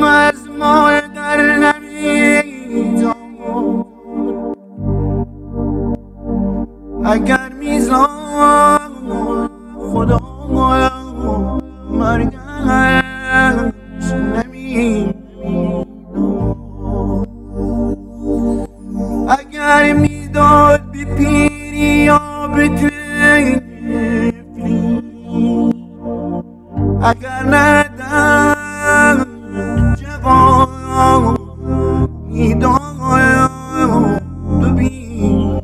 از ما در نمیداد اگر میزان خدا مرگش نمیداد اگر میداد بی پیری یا به طفلی اگر ندم جوان میداد تو بیداد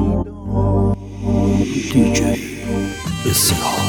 دیجی اسلام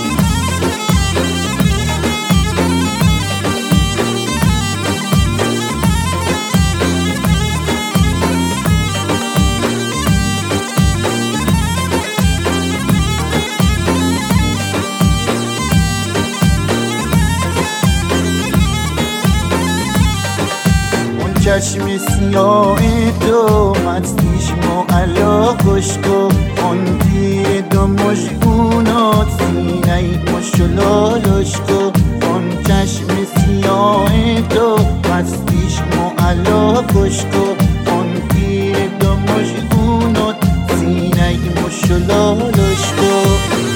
چشم سیاه تو مستیش معلا کشکو اون تیر دو مشگونات سینه مشلالش کو اون چشم سیاه تو مستیش معلا کشکو اون تیر دو مشگونات سینه مشلالش کو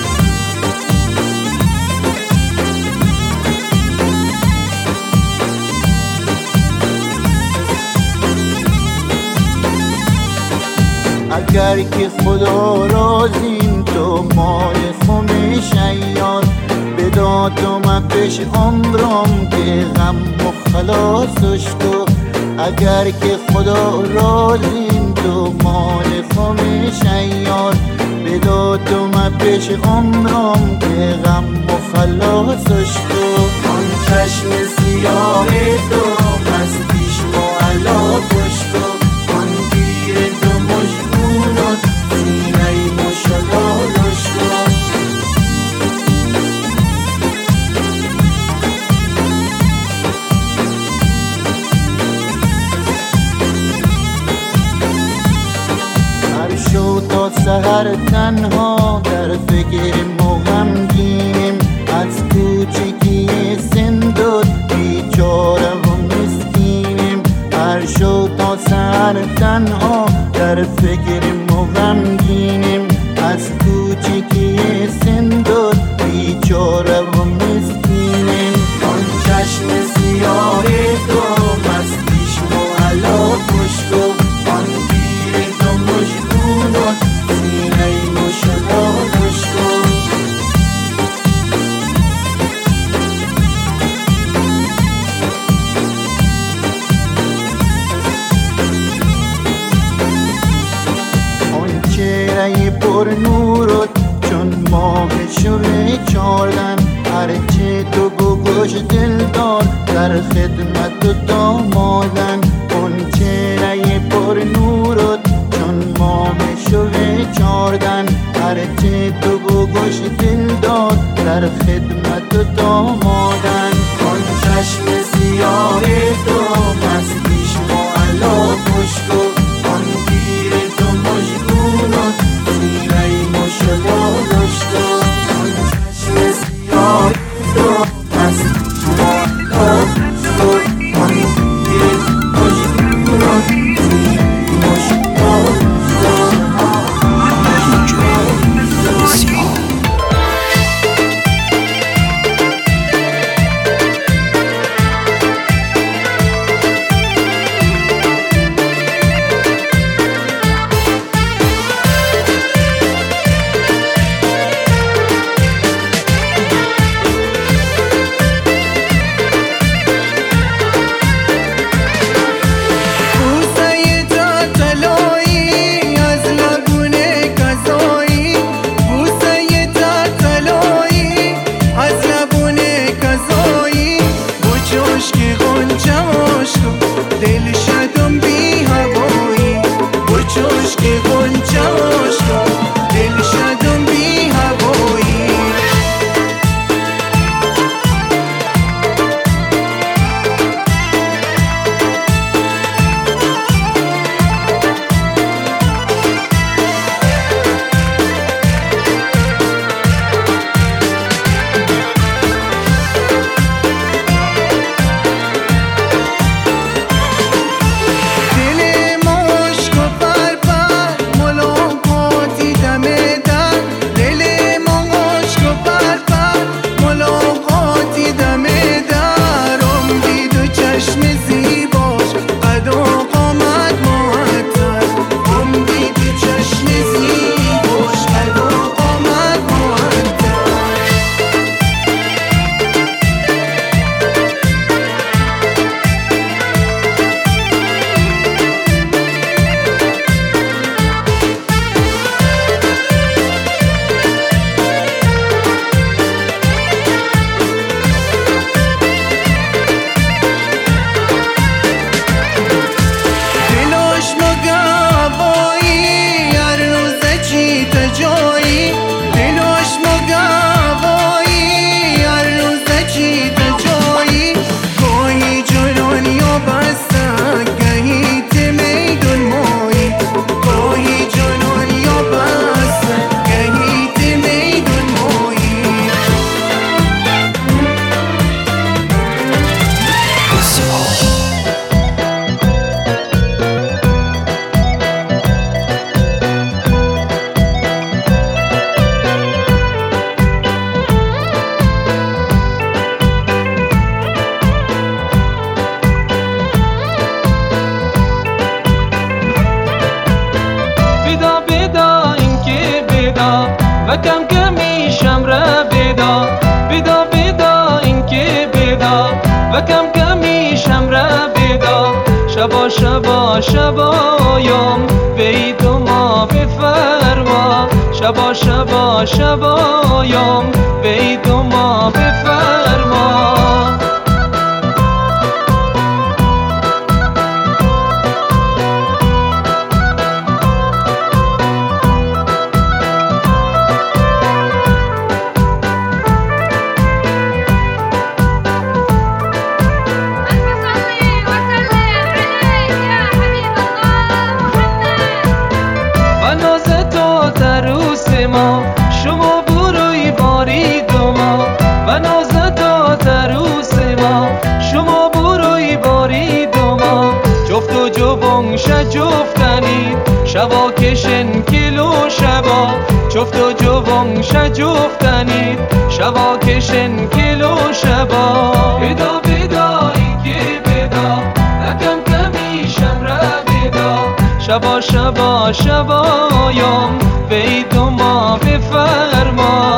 اگر که خدا رازیم تو مال خمش ایار بدا تو مپش عمرم که غم و خلاصش تو اگر که خدا رازیم تو مال خمش ایار بدا تو مپش عمرم که غم و خلاصش تو آن چشم سیاه تو مستیش معلا کش تو تا سهر تنها در فکر مغمگینیم از کوچکی سندود بیچاره و مسکینیم هر شو تا سهر تنها در فکر مغمگینیم از کوچکی سندود بیچاره و مسکینیم آن چشم سیاه تو مستیش معلا کش تو آن تیر تو مشگونات سینه مشلالش کن آن چهره پر نورت چون ماه شب چاردن هرچه تو بگوش دلدار در خدمت دامادن آن چهره پر نورت چون ماه شب چاردن هرچه تو بگوش دلدار در خدمت دامادن آن چشم سیاه تو مستیش معلا کش تو آن تیر تو مشگونات سینه مشلالش تو آن چشم سیاه تو مستیش معلا کش تو آن تیر مشگونات سینه مشلالش و کم کمی شمره بیدا بیدا بیدا اینکه بیدا و کم کمی شمره بیدا شبا شبا شبایم وید و ما بفرما شبا شبا شبایم وید و ما بفرما شما بروی بارید ما و نازت تروس ما شما بروی بارید ما جفت و جوان جفتنید شبا کشن کلو شبا جفت و جوان جفتنید شبا کشن کلو شبا بیدا بیدا اینکه بیدا نکم کمی شمره بیدا شبا شبا شبایم وید و ما بفرما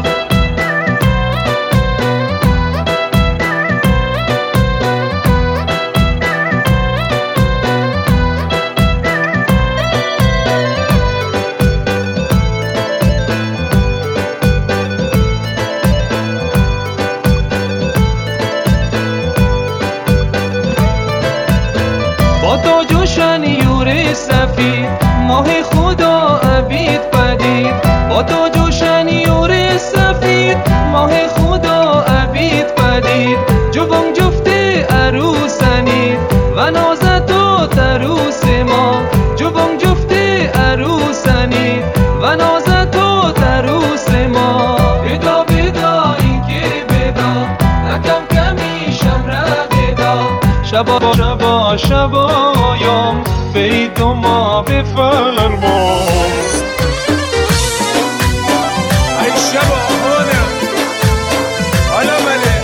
با تو جوشن یور سفید ماه خدا عبید پدید با تو جوشن یور سفید ماه خدا عبید پدید جوان جفت عروسنید و نازت و تروس ما جوان جفت عروسنید و نازت و تروس ما بیدا بیدا اینکه بیدا نکم کمی شمره بیدا شبا شبا شبایم وید و ما بفرما ای شبا آمانم حالا مله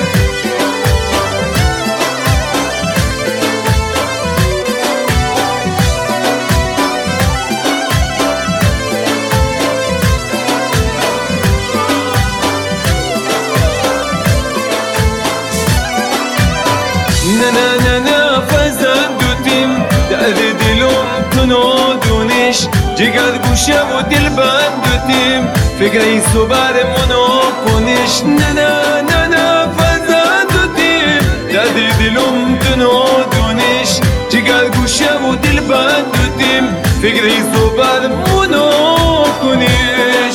نه نه نه نه فزندوتیم درد دلم تو نادونش جگر گوشه و دل بندوتیم فکر صبر منو کنش نه نه نه نه فزندوتیم درد دلم تو نادونش جگر گوشه و دل بندوتیم فکر صبر منو کنش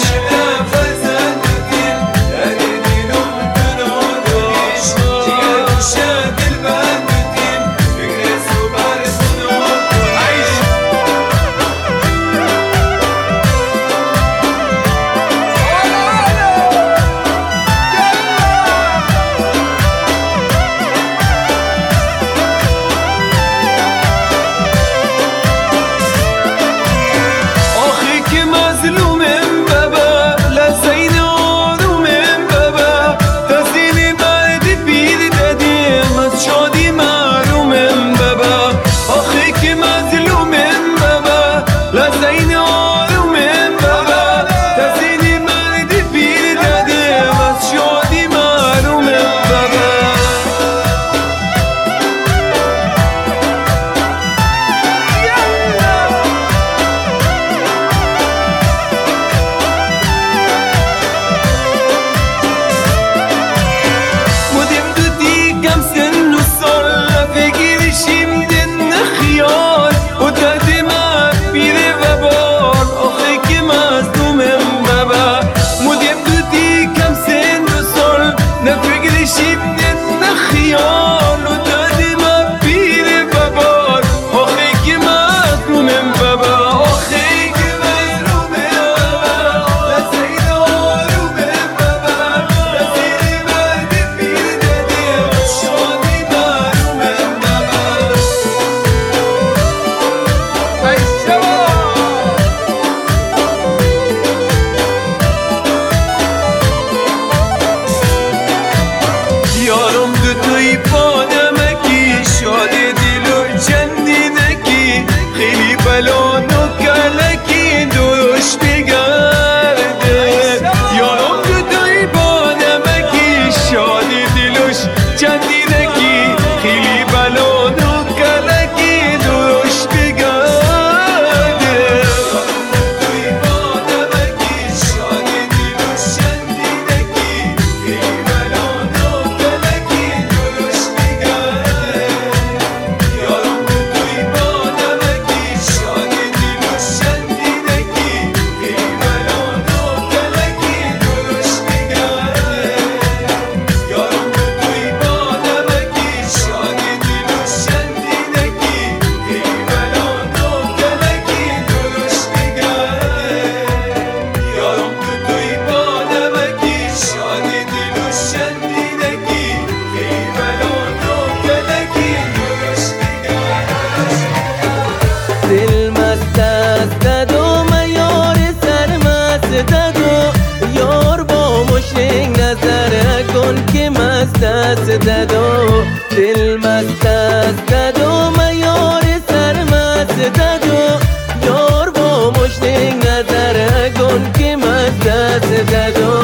مست است ددو دل مست است ددو میار سرمست ددو یار با مشتی نظر گن که مست است ددو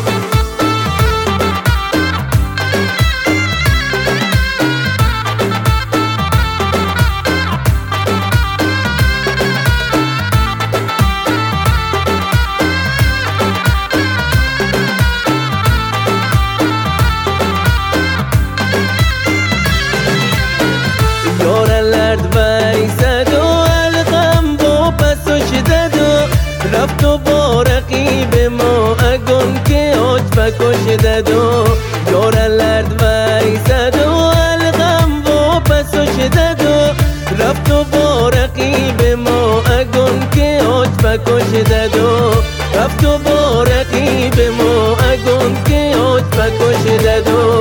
رفت و با رقیب ما اگون که آج بکشددو یار لرد ویسد و الغم و پسشددو رفت و با رقیب ما اگون که آج بکشددو رفت و با رقیب ما اگون که آج بکشددو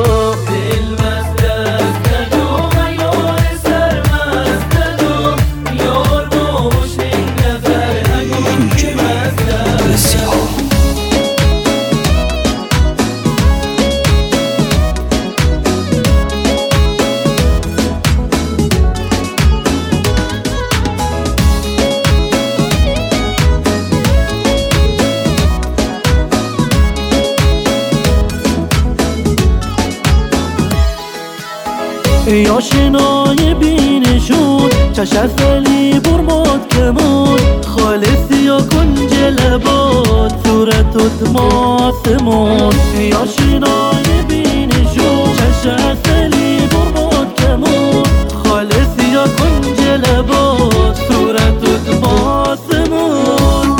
ای آشنای بینشون چشت ولی برماد کمون خالصی یا کنج لباد صورتت ماسمون ای آشنای بینشون چشت ولی برماد کمون خالصی یا کنج لباد صورتت ماسمون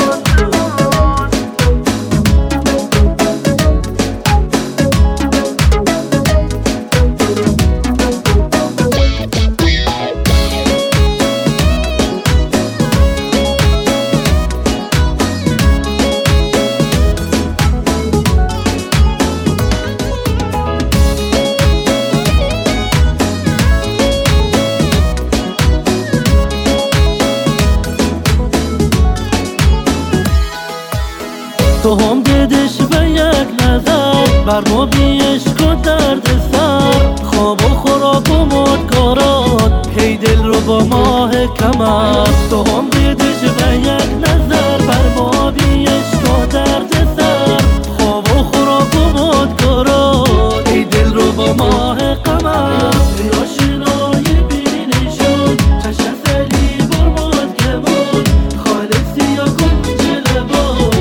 تو هم دیدش به یک نظر بر ما بی عشق و درد سر خواب و خوراک و مدکارات هی دل رو با ماه کمر تو هم دیدش به یک نظر بر ما بی عشق و درد سر خواب و خوراک و مدکارات هی دل رو با ماه قمر ای آشنای بینشون چشت علی برماد کمون خالصی یا کنج لباد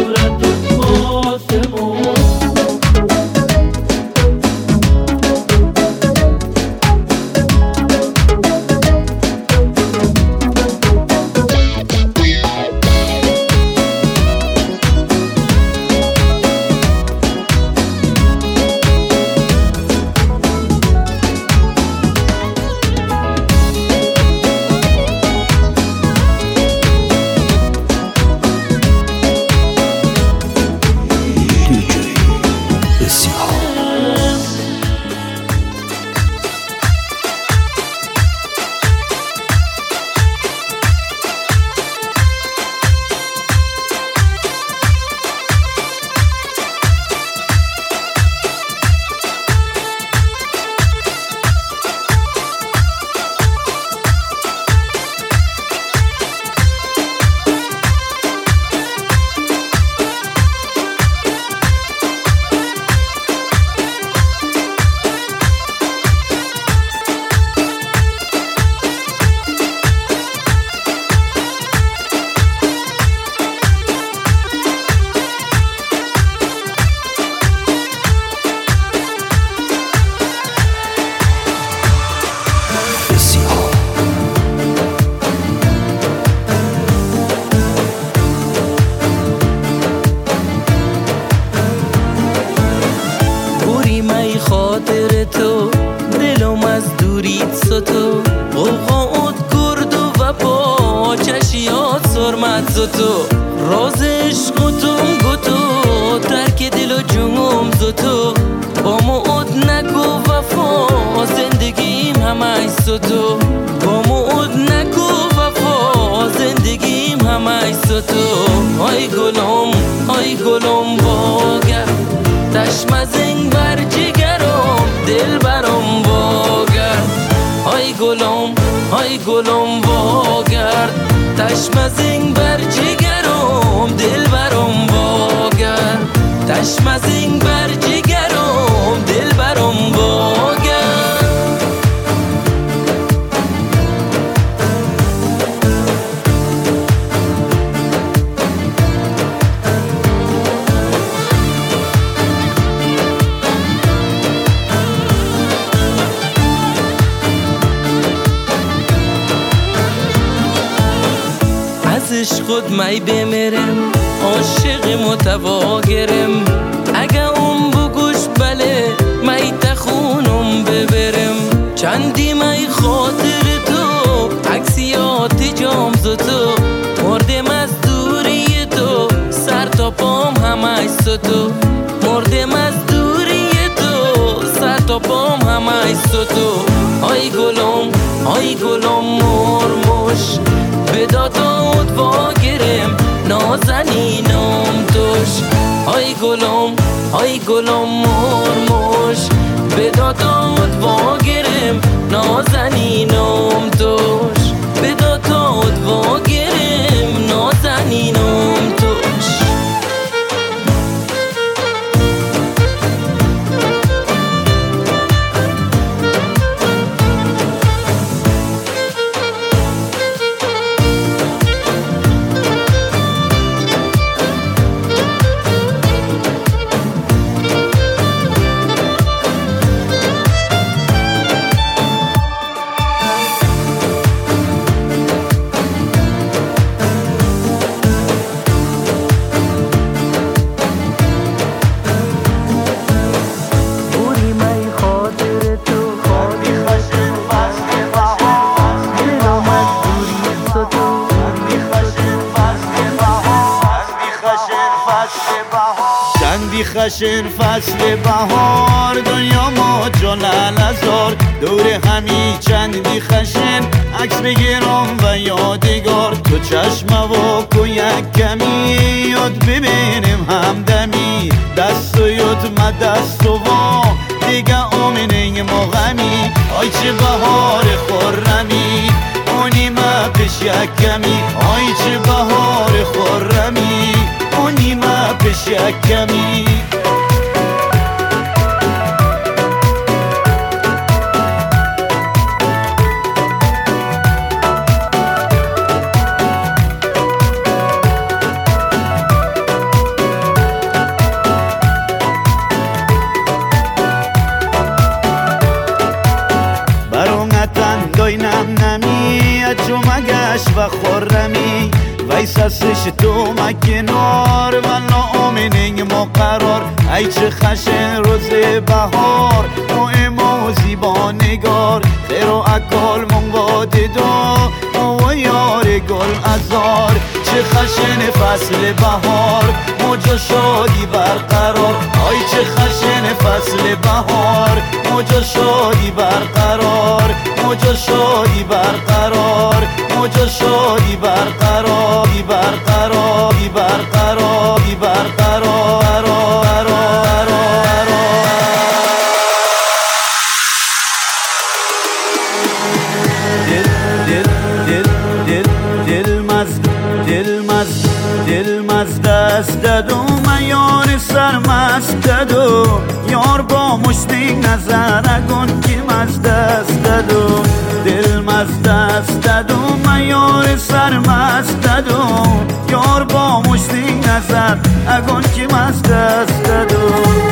خاطر تو دلم از دوریت ستو قوقات گرد و وفا چشیات سرمت زتو راز عشق تو گتو ترک دل و جنوم زتو با موعد نگو وفا زندگیم همه ستو با موعد نگو وفا زندگیم همه ستو آی گلم باگر دشم زنگ بر جگرم گلم واگرد تشم از این بر جگرم دل برم واگرد تشم از این بر جگرم دل برم واگرد خود می بمیرم عاشق متواگرم اگه اون بگوش بله می تخونم ببرم چندی می خاطر تو عکسیات جامز تو مردم از دوری تو سر تا پام همه ستو مردم از دوری تو سر تا پام همه ستو آی گلم مرموش به دادات واگرم نازنینم توش آی گلم مرموش به دادات واگرم نازنینم توش به دادات واگرم نازنینم توش چندی خشن فصل بهار دنیا ما جلال ازار دور همی چندی خشن عکس بگیرم و یادگار تو چشم و کو یک کمی یاد ببینیم همدمی دست و یاد ما دست و وا دیگه آمینه ما غمی آی چه بهار خورمی اونی ما پیش یک کمی آی چه بهار خورمی اونی ما پیش یک کمی داینم نمی اچو مگش و خورمی ویساسش تو مکنار ولا آمینگ ما قرار ای چه خشن روز بهار ما زیبا نگار خیر و اکال منگاد دا و یار گل ازار چه خشن فصل بهار موجا شادی برقرار آی چه خشن فصل بهار موجا شادی برقرار موجا شادی برقرار موجا شادی برقرار برقرار برقرار برقرار دل مزد دادو من یار سرمست دادو یار با مشتی نظر اگون کی مزد دادو دل مزد دادو من یار سرمست دادو یار با مشتی نظر اگون کی مزد دادو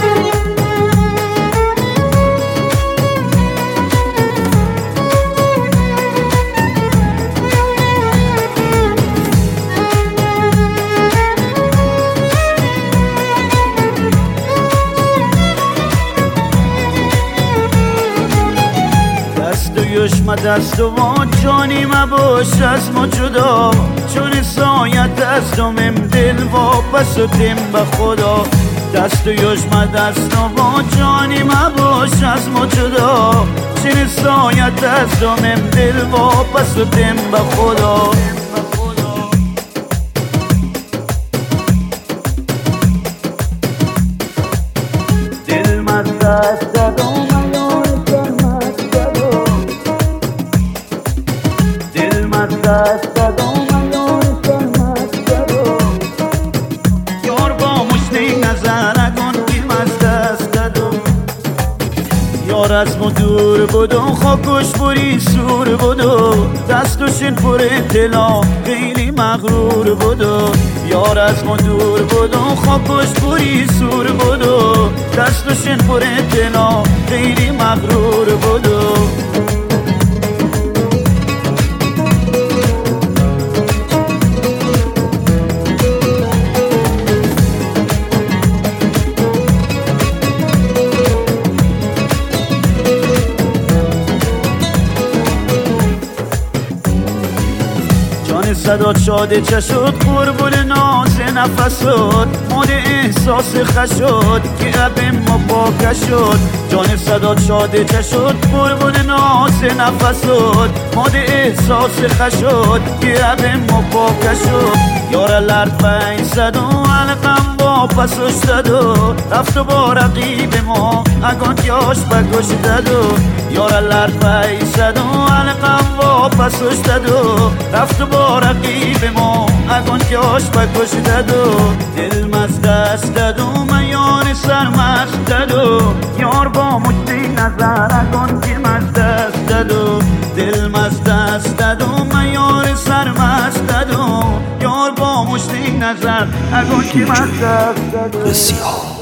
ما دست و جانی مباش از ما جدا چون سایت دستم دل واپس و تیم به خدا دست و ما دست و جانی مباش از ما جدا چون سایت دستم دل واپس و تیم به خدا دل من دست دادم دست داد و من یار سرمست داد یار با مشتی نظر نکن که از دست داد یار از ما دور بود و خاکش بری سور بود و دستشین پر اطلاع خیلی مغرور بود و یار از ما دور بود و خاکش بری سور بود و دستشین پر اطلاع خیلی مغرور بود و صدات شاده چشد قربون ناز نفسات مال احساس خشد که عبم ما پاک شد جان صدات شاده چشد قربون ناز نفسات مال احساس خشد که عبم ما پاک شد یار لرد پنج صد و علقم با پسش دادو رفت و با رقیب ما اگان یاش بکش دادو یار لرد پنج صد و علقم با پسش دادو رفت و با رقیب ما اگان یاش بکش دادو دل مز دست دادو من یار سرمست دادو یار با مشتی نظر اگان که مز دست دادو دل مز دست دادو من یار سرمست دادو یار با مشتی نظر اگان که مز دست دادو بسیار